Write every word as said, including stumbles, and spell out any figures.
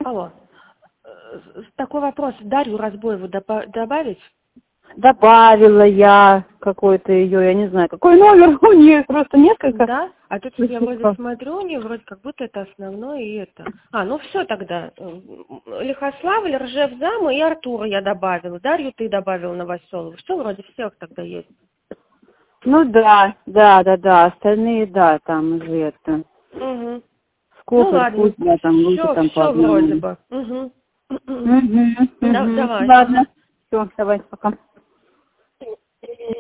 Алло. Э, Такой вопрос. Дарью Разбоеву доба- добавить? Добавила я какой-то ее, я не знаю, какой номер у нее, просто несколько. Да? А тут я вроде смотрю, у нее вроде как будто это основное и это. А, ну все тогда. Лихославль, Ржев Зама и Артура я добавила. Дарью ты добавила Новоселову. Все, вроде всех тогда есть. Ну да, да, да, да, остальные, да, там уже это. Угу. Ну Сколько, ладно. пусть, да, там люди Все, там по все вроде одному. бы. Угу. Угу, Да, угу. давай. Ладно, все, давай, пока.